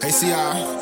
ACI.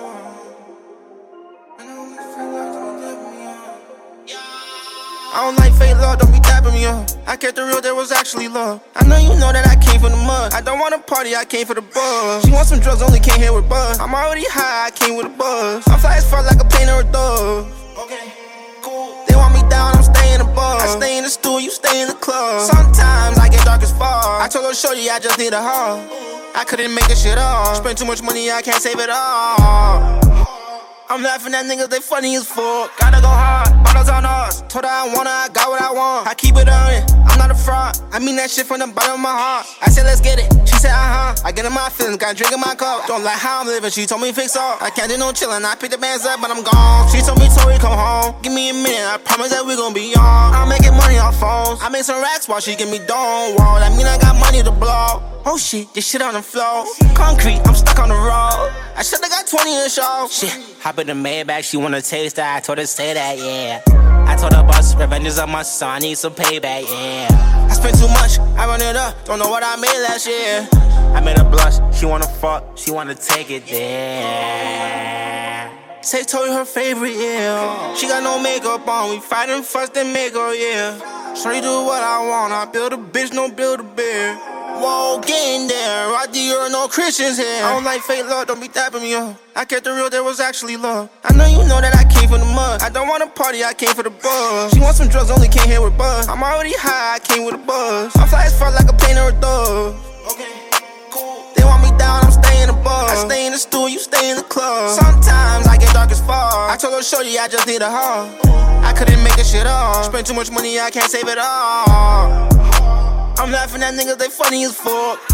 I don't like fake love, don't be tapping me up. I kept the real, there was actually love. I know you know that I came from the mud. I don't want a party, I came for the buzz. She wants some drugs, only came here with buzz. I'm already high, I came with a buzz. I'm fly as fuck like a plane or a dove. Okay, cool. They want me down, I'm staying above. I stay in the stool, you stay in the club. Sometimes I get dark as far. I told her shorty I just need a hug. I couldn't make this shit up. Spend too much money, I can't save it all. I'm laughing at niggas, they funny as fuck. Gotta go hard, bottles on us. Told her I want her, I got what I want. I keep it on it, I'm not a fraud. I mean that shit from the bottom of my heart. I said let's get it, she said I get in my feelings, got a drink in my cup. Don't like how I'm living, she told me fix up. I can't do no chillin', I pick the bands up, but I'm gone. She told me Tori come home, give me a minute, I promise that we gon' be on. I'm making money off phones, I made some racks while she give me dome. Whoa, that mean I got money to blow. Oh shit, this shit on the floor. Concrete, I'm stuck on the road. I shoulda got 20 in show. Shit, hop in the Maybach, she wanna taste that. I told her say that, yeah. I told her boss, revenge is on my son, I need some payback, yeah. I spent too much, I run it up, don't know what I made last year. I made her blush, she wanna fuck, she wanna take it there. Say Tori her favorite, yeah. She got no makeup on, we fighting fuss, then make her, yeah. Shorty do what I want, I build a bitch, no build a bear. Whoa, get in there, right there, no Christians here. I don't like fake love, don't be tapping me up. I kept the real, there was actually love. I know you know that I came from the mud. I don't want a party, I came for the buzz. She wants some drugs, only came here with buzz. I'm already high, I came with a buzz. I'm fly as fuck like a plane or a dove. Okay, cool. They want me down, I'm staying above. I stay in the stool, you stay in the club. Sometimes I get dark as far. I told her shorty, I just need a hug. I couldn't make this shit up. Spend too much money, I can't save it all. I'm laughing at niggas, they funny as fuck.